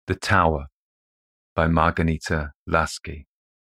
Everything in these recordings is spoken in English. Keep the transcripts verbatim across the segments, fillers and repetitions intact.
The Tower by Margarita Laski.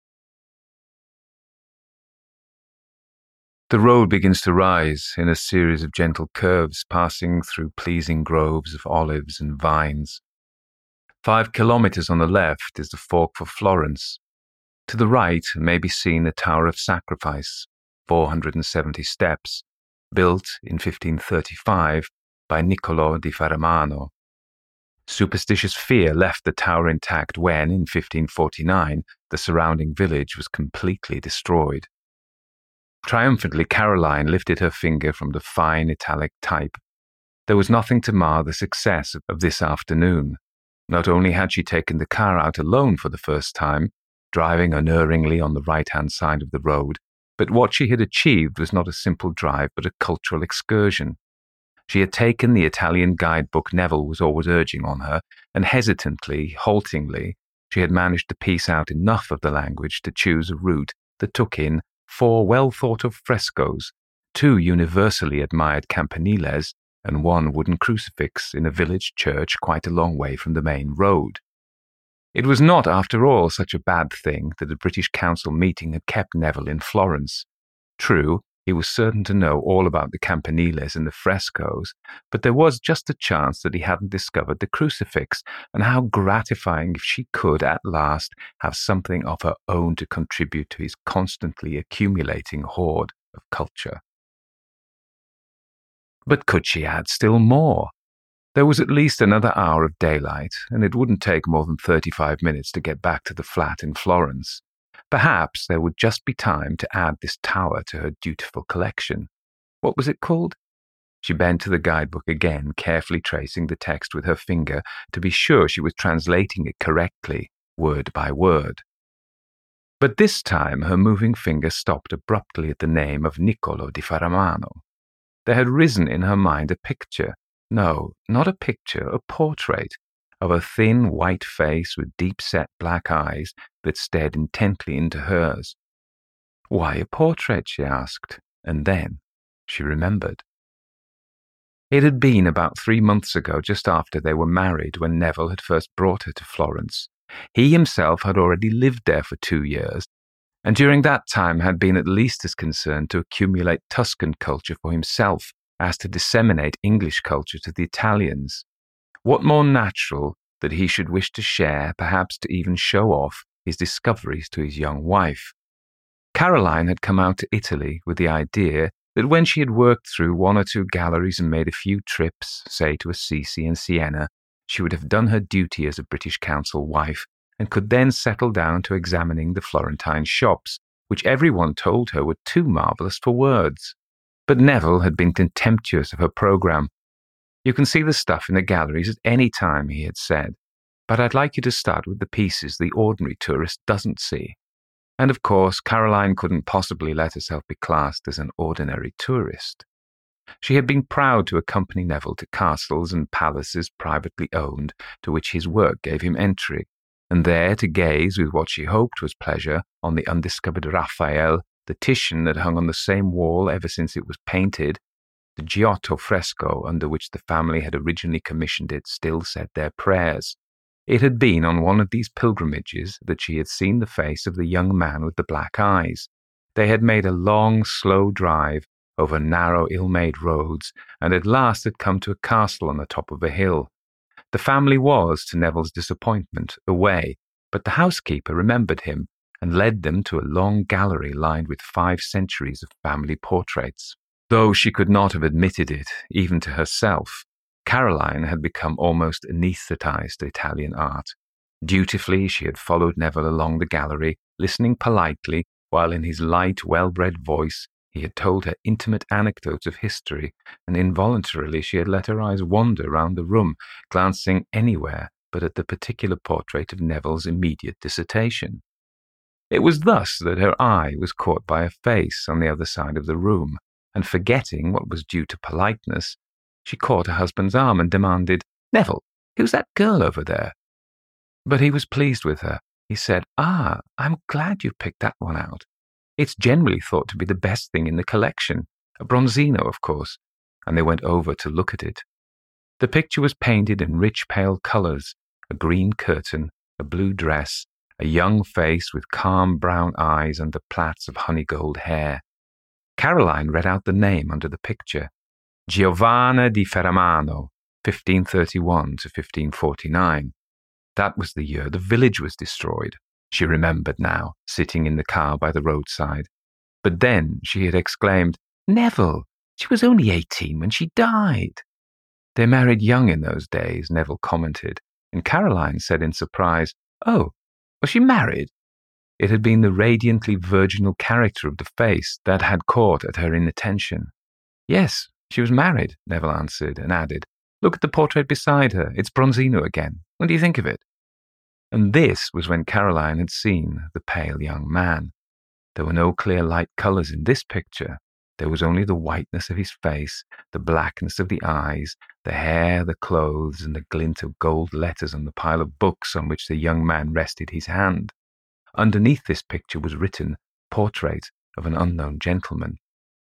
The road begins to rise in a series of gentle curves passing through pleasing groves of olives and vines. Five kilometers on the left is the fork for Florence. To the right may be seen the Tower of Sacrifice, four hundred seventy steps, built in fifteen thirty-five by Niccolò di Faramano. Superstitious fear left the tower intact when, in fifteen forty-nine, the surrounding village was completely destroyed. Triumphantly, Caroline lifted her finger from the fine italic type. There was nothing to mar the success of this afternoon. Not only had she taken the car out alone for the first time, driving unerringly on the right-hand side of the road, but what she had achieved was not a simple drive but a cultural excursion. She had taken the Italian guidebook Neville was always urging on her, and hesitantly, haltingly, she had managed to piece out enough of the language to choose a route that took in four well-thought-of frescoes, two universally admired campaniles, and one wooden crucifix in a village church quite a long way from the main road. It was not, after all, such a bad thing that a British Council meeting had kept Neville in Florence. True, he was certain to know all about the campaniles and the frescoes, but there was just a chance that he hadn't discovered the crucifix, and how gratifying if she could, at last, have something of her own to contribute to his constantly accumulating hoard of culture. But could she add still more? There was at least another hour of daylight, and it wouldn't take more than thirty-five minutes to get back to the flat in Florence. Perhaps there would just be time to add this tower to her dutiful collection. What was it called? She bent to the guidebook again, carefully tracing the text with her finger to be sure she was translating it correctly, word by word. But this time her moving finger stopped abruptly at the name of Niccolò di Faramano. There had risen in her mind a picture, no, not a picture, a portrait, of a thin white face with deep-set black eyes that stared intently into hers. Why a portrait, she asked, and then she remembered. It had been about three months ago, just after they were married, when Neville had first brought her to Florence. He himself had already lived there for two years, and during that time had been at least as concerned to accumulate Tuscan culture for himself as to disseminate English culture to the Italians. What more natural that he should wish to share, perhaps to even show off, his discoveries to his young wife? Caroline had come out to Italy with the idea that when she had worked through one or two galleries and made a few trips, say to Assisi and Siena, she would have done her duty as a British Council wife and could then settle down to examining the Florentine shops, which everyone told her were too marvellous for words. But Neville had been contemptuous of her programme. You can see the stuff in the galleries at any time, he had said, but I'd like you to start with the pieces the ordinary tourist doesn't see. And of course, Caroline couldn't possibly let herself be classed as an ordinary tourist. She had been proud to accompany Neville to castles and palaces privately owned, to which his work gave him entry, and there to gaze with what she hoped was pleasure on the undiscovered Raphael, the Titian that hung on the same wall ever since it was painted. The Giotto fresco under which the family had originally commissioned it still said their prayers. It had been on one of these pilgrimages that she had seen the face of the young man with the black eyes. They had made a long, slow drive over narrow, ill-made roads, and at last had come to a castle on the top of a hill. The family was, to Neville's disappointment, away, but the housekeeper remembered him and led them to a long gallery lined with five centuries of family portraits. Though she could not have admitted it, even to herself, Caroline had become almost anaesthetized to Italian art. Dutifully she had followed Neville along the gallery, listening politely, while in his light, well-bred voice he had told her intimate anecdotes of history, and involuntarily she had let her eyes wander round the room, glancing anywhere but at the particular portrait of Neville's immediate dissertation. It was thus that her eye was caught by a face on the other side of the room, and forgetting what was due to politeness, she caught her husband's arm and demanded, "Neville, who's that girl over there?" But he was pleased with her. He said, "Ah, I'm glad you picked that one out. It's generally thought to be the best thing in the collection, a Bronzino, of course," and they went over to look at it. The picture was painted in rich pale colours, a green curtain, a blue dress, a young face with calm brown eyes under plaits of honey-gold hair. Caroline read out the name under the picture. Giovanna di Ferramano, fifteen thirty-one to fifteen forty-nine. That was the year the village was destroyed, she remembered now, sitting in the car by the roadside. But then she had exclaimed, "Neville, she was only eighteen when she died." They married young in those days, Neville commented, and Caroline said in surprise, "Oh, was she married?" It had been the radiantly virginal character of the face that had caught at her inattention. "Yes, she was married," Neville answered, and added, "Look at the portrait beside her. It's Bronzino again. What do you think of it?" And this was when Caroline had seen the pale young man. There were no clear light colours in this picture. There was only the whiteness of his face, the blackness of the eyes, the hair, the clothes, and the glint of gold letters on the pile of books on which the young man rested his hand. Underneath this picture was written, "Portrait of an unknown gentleman."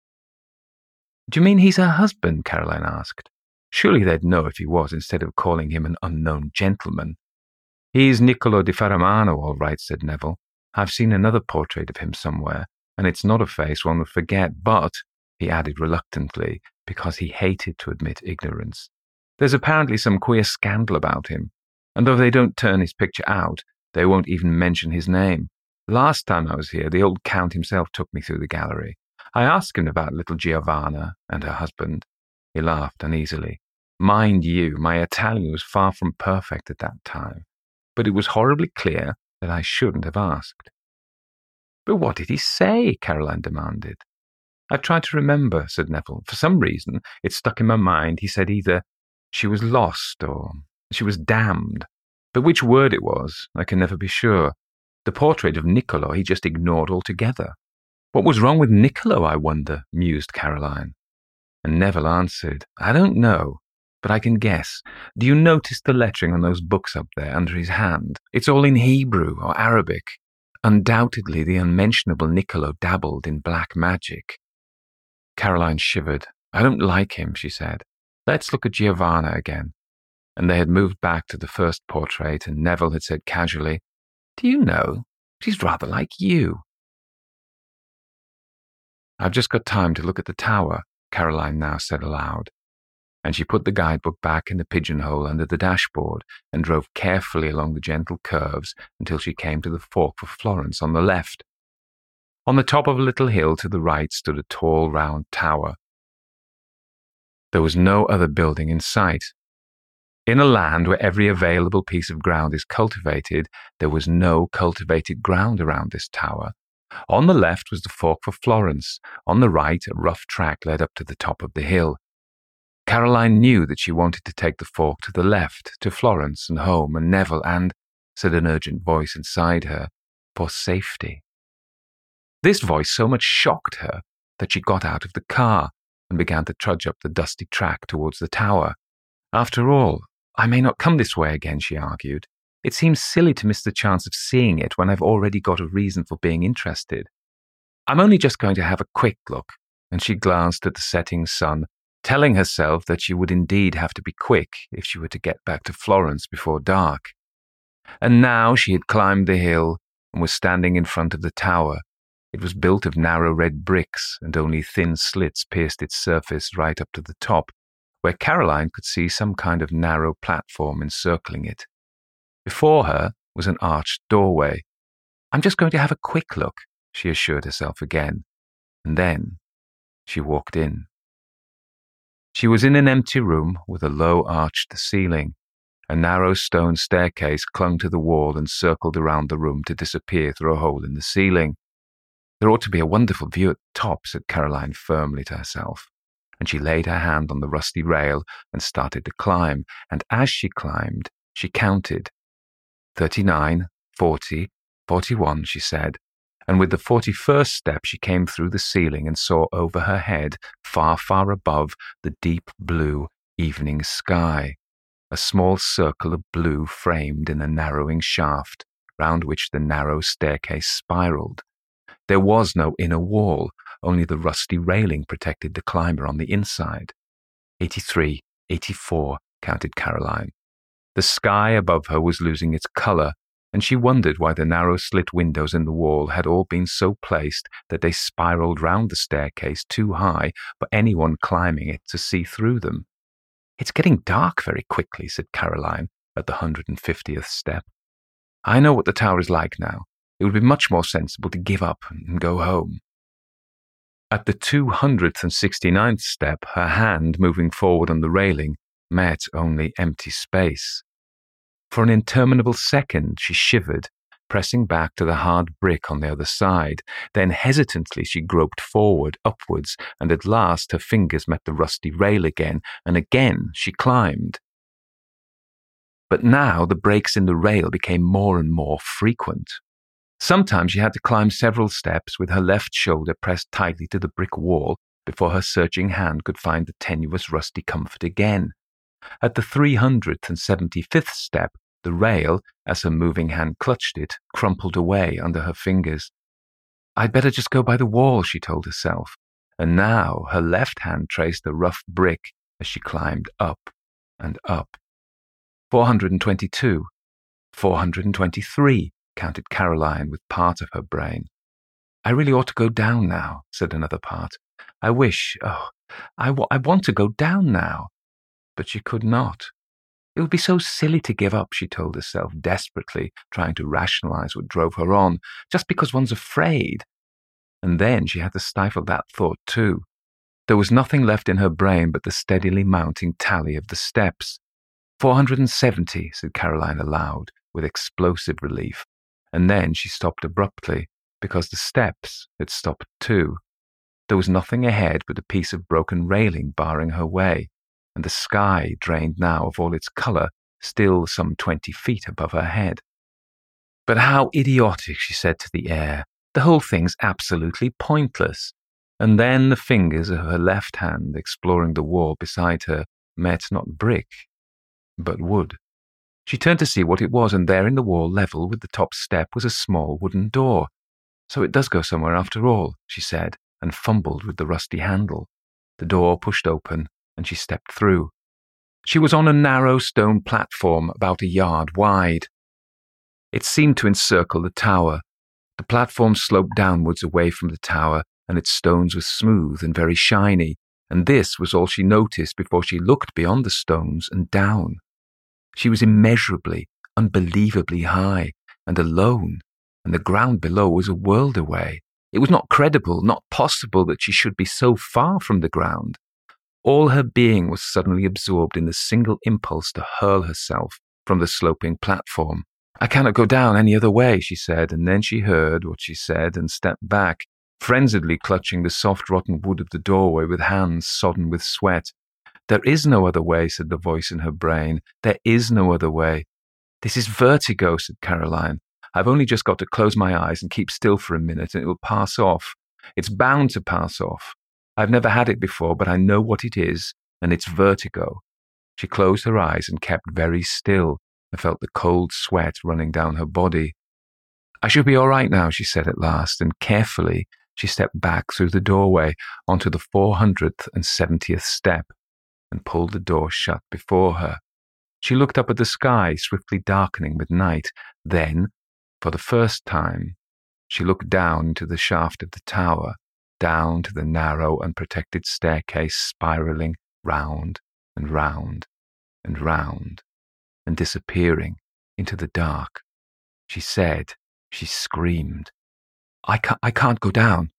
"Do you mean he's her husband?" Caroline asked. Surely they'd know if he was, instead of calling him an unknown gentleman. "He's Niccolo di Ferramano, all right," said Neville. "I've seen another portrait of him somewhere, and it's not a face one would forget, but," he added reluctantly, because he hated to admit ignorance, "there's apparently some queer scandal about him, and though they don't turn his picture out, they won't even mention his name. Last time I was here, the old Count himself took me through the gallery. I asked him about little Giovanna and her husband." He laughed uneasily. "Mind you, my Italian was far from perfect at that time, but it was horribly clear that I shouldn't have asked." "But what did he say?" Caroline demanded. "I've tried to remember," said Neville. "For some reason, it stuck in my mind. He said either she was lost or she was damned. But which word it was, I can never be sure. The portrait of Niccolo he just ignored altogether." "What was wrong with Niccolo, I wonder?" mused Caroline. And Neville answered, "I don't know, but I can guess. Do you notice the lettering on those books up there under his hand? It's all in Hebrew or Arabic. Undoubtedly the unmentionable Niccolo dabbled in black magic." Caroline shivered. "I don't like him," she said. "Let's look at Giovanna again." And they had moved back to the first portrait, and Neville had said casually, "Do you know, she's rather like you." "I've just got time to look at the tower," Caroline now said aloud. And she put the guidebook back in the pigeonhole under the dashboard and drove carefully along the gentle curves until she came to the fork for Florence on the left. On the top of a little hill to the right stood a tall, round tower. There was no other building in sight. In a land where every available piece of ground is cultivated, there was no cultivated ground around this tower. On the left was the fork for Florence. On the right, a rough track led up to the top of the hill. Caroline knew that she wanted to take the fork to the left, to Florence and home and Neville and, said an urgent voice inside her, for safety. This voice so much shocked her that she got out of the car and began to trudge up the dusty track towards the tower. "After all, I may not come this way again," she argued. "It seems silly to miss the chance of seeing it when I've already got a reason for being interested. I'm only just going to have a quick look," and she glanced at the setting sun, telling herself that she would indeed have to be quick if she were to get back to Florence before dark. And now she had climbed the hill and was standing in front of the tower. It was built of narrow red bricks, and only thin slits pierced its surface right up to the top, where Caroline could see some kind of narrow platform encircling it. Before her was an arched doorway. "I'm just going to have a quick look," she assured herself again, and then she walked in. She was in an empty room with a low arched ceiling. A narrow stone staircase clung to the wall and circled around the room to disappear through a hole in the ceiling. "There ought to be a wonderful view at the top," said Caroline firmly to herself, and she laid her hand on the rusty rail and started to climb, and as she climbed, she counted. Thirty-nine, forty, forty-one, she said, and with the forty-first step she came through the ceiling and saw over her head, far, far above, the deep blue evening sky, a small circle of blue framed in a narrowing shaft, round which the narrow staircase spiraled. There was no inner wall, only the rusty railing protected the climber on the inside. Eighty-three, eighty-four, counted Caroline. The sky above her was losing its colour, and she wondered why the narrow slit windows in the wall had all been so placed that they spiralled round the staircase too high for anyone climbing it to see through them. "It's getting dark very quickly," said Caroline at the hundred and fiftieth step. "I know what the tower is like now. It would be much more sensible to give up and go home." At the two hundred and sixty-ninth step, her hand, moving forward on the railing, met only empty space. For an interminable second she shivered, pressing back to the hard brick on the other side. Then hesitantly she groped forward, upwards, and at last her fingers met the rusty rail again, and again she climbed. But now the breaks in the rail became more and more frequent. Sometimes she had to climb several steps with her left shoulder pressed tightly to the brick wall before her searching hand could find the tenuous rusty comfort again. At the three hundred and seventy-fifth step, the rail, as her moving hand clutched it, crumpled away under her fingers. "I'd better just go by the wall," she told herself, and now her left hand traced the rough brick as she climbed up and up. four hundred and twenty-two, four hundred and twenty-three, counted Caroline with part of her brain. "I really ought to go down now," said another part. "I wish, oh, I, w- I want to go down now." But she could not. It would be so silly to give up, she told herself desperately, trying to rationalize what drove her on, just because one's afraid. And then she had to stifle that thought too. There was nothing left in her brain but the steadily mounting tally of the steps. four hundred and seventy, said Caroline aloud, with explosive relief. And then she stopped abruptly, because the steps had stopped too. There was nothing ahead but a piece of broken railing barring her way, and the sky, drained now of all its colour, still some twenty feet above her head. "But how idiotic," she said to the air. "The whole thing's absolutely pointless." And then the fingers of her left hand, exploring the wall beside her, met not brick, but wood. She turned to see what it was, and there in the wall, level with the top step, was a small wooden door. "So it does go somewhere after all," she said, and fumbled with the rusty handle. The door pushed open, and she stepped through. She was on a narrow stone platform about a yard wide. It seemed to encircle the tower. The platform sloped downwards away from the tower, and its stones were smooth and very shiny, and this was all she noticed before she looked beyond the stones and down. She was immeasurably, unbelievably high, and alone, and the ground below was a world away. It was not credible, not possible that she should be so far from the ground. All her being was suddenly absorbed in the single impulse to hurl herself from the sloping platform. "I cannot go down any other way," she said, and then she heard what she said and stepped back, frenziedly clutching the soft rotten wood of the doorway with hands sodden with sweat. "There is no other way," said the voice in her brain. "There is no other way." "This is vertigo," said Caroline. "I've only just got to close my eyes and keep still for a minute, and it will pass off. It's bound to pass off. I've never had it before, but I know what it is, and it's vertigo." She closed her eyes and kept very still, and felt the cold sweat running down her body. "I shall be all right now," she said at last, and carefully she stepped back through the doorway onto the four hundred and seventieth step and pulled the door shut before her. She looked up at the sky, swiftly darkening with night. Then, for the first time, she looked down into the shaft of the tower, down to the narrow, unprotected staircase spiralling round and round and round, and disappearing into the dark. She said, she screamed, I can't, I can't go down."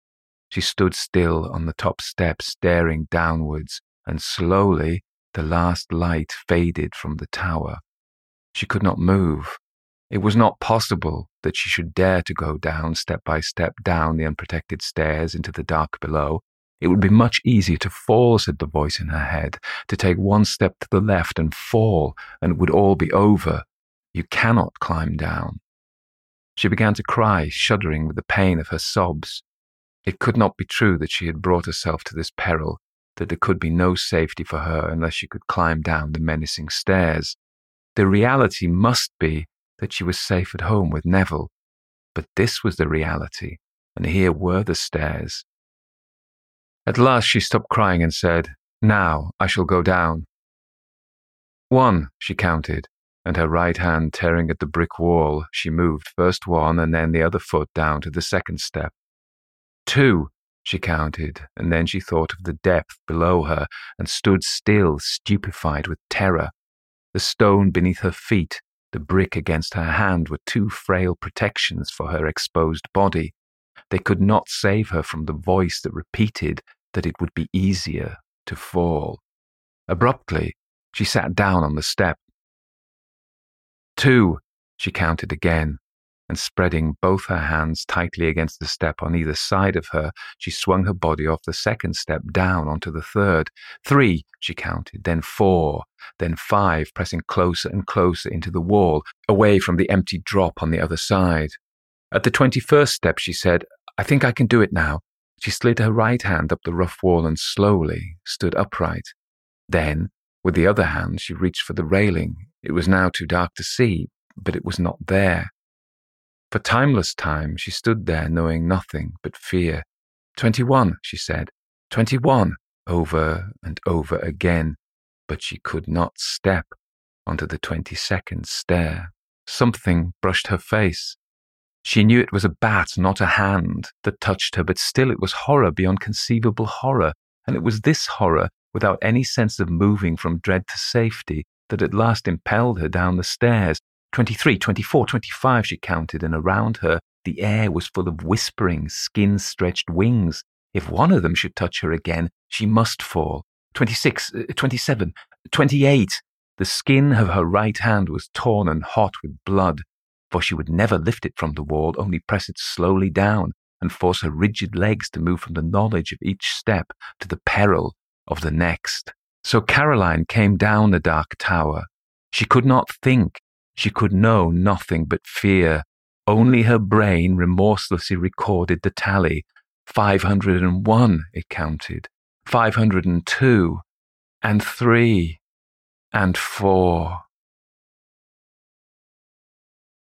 She stood still on the top step, staring downwards, and slowly the last light faded from the tower. She could not move. It was not possible that she should dare to go down, step by step, down the unprotected stairs into the dark below. It would be much easier to fall, said the voice in her head, to take one step to the left and fall, and it would all be over. You cannot climb down. She began to cry, shuddering with the pain of her sobs. It could not be true that she had brought herself to this peril, that there could be no safety for her unless she could climb down the menacing stairs. The reality must be that she was safe at home with Neville. But this was the reality, and here were the stairs. At last she stopped crying and said, "Now I shall go down." One, she counted, and her right hand tearing at the brick wall, she moved first one and then the other foot down to the second step. Two, she counted, and then she thought of the depth below her and stood still, stupefied with terror. The stone beneath her feet, the brick against her hand were two frail protections for her exposed body. They could not save her from the voice that repeated that it would be easier to fall. Abruptly, she sat down on the step. Two, she counted again, and spreading both her hands tightly against the step on either side of her, she swung her body off the second step down onto the third. Three, she counted, then four, then five, pressing closer and closer into the wall, away from the empty drop on the other side. At the twenty-first step, she said, "I think I can do it now." She slid her right hand up the rough wall and slowly stood upright. Then, with the other hand, she reached for the railing. It was now too dark to see, but it was not there. For timeless time, she stood there knowing nothing but fear. Twenty-one, she said. Twenty-one, over and over again. But she could not step onto the twenty-second stair. Something brushed her face. She knew it was a bat, not a hand, that touched her, but still it was horror beyond conceivable horror, and it was this horror, without any sense of moving from dread to safety, that at last impelled her down the stairs. Twenty-three, twenty-four, twenty-five, she counted, and around her the air was full of whispering, skin-stretched wings. If one of them should touch her again, she must fall. Twenty-six, twenty-seven, twenty-eight. The skin of her right hand was torn and hot with blood, for she would never lift it from the wall, only press it slowly down and force her rigid legs to move from the knowledge of each step to the peril of the next. So Caroline came down the dark tower. She could not think. She could know nothing but fear. Only her brain remorselessly recorded the tally. Five hundred and one, it counted. Five hundred and two, and three, and four.